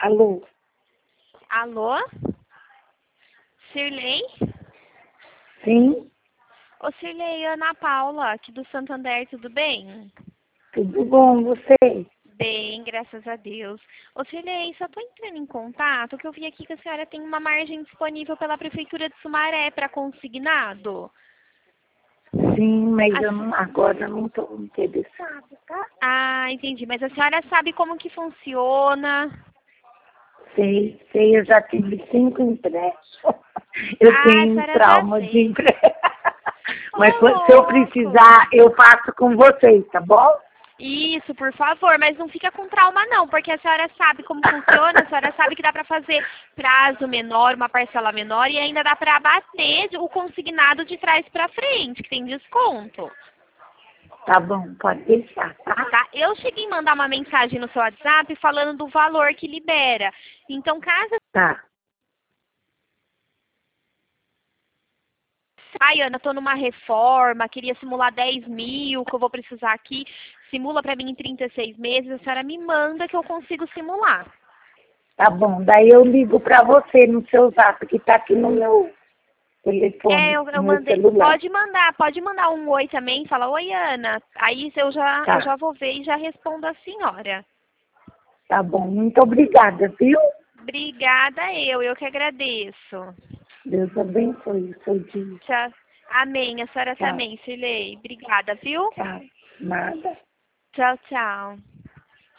Alô? Alô? Cirlei? Sim? Ô Cirlei, Ana Paula, aqui do Santander, tudo bem? Tudo bom, você? Bem, graças a Deus. Ô Cirlei, só tô entrando em contato que eu vi aqui que a senhora tem uma margem disponível pela Prefeitura de Sumaré para consignado. Sim, mas A eu se- não, agora não estou interessada, tá? Ah, entendi. Mas a senhora sabe como que funciona? Sei, eu já tive 5 empréstimos. Eu Ah, a tenho senhora já trauma de fez. empréstimo. Mas Ô, se eu louco! precisar, eu faço com vocês, tá bom? Isso, por favor, mas não fica com trauma não, porque a senhora sabe como funciona, a senhora sabe que dá para fazer prazo menor, uma parcela menor e ainda dá para abater o consignado de trás para frente, que tem desconto. Tá bom, pode deixar, tá? Tá? Eu cheguei a mandar uma mensagem no seu WhatsApp falando do valor que libera. Então, caso... Tá. Ai, Ana, tô numa reforma, queria simular 10 mil, que eu vou precisar aqui. Simula para mim em 36 meses, a senhora me manda que eu consigo simular. Tá bom, daí eu ligo pra você no seu zap, que tá aqui no meu É, telefone, eu no meu mandei. celular. Pode mandar um oi também, fala, oi Ana. Aí eu Tá, já vou ver e já respondo a senhora. tá bom. Muito obrigada, viu? Obrigada eu que agradeço. Deus abençoe o seu dia. Tchau. Amém, a senhora Tchau, também, Cirlei. Obrigada, viu? tchau. Nada. Tchau, tchau.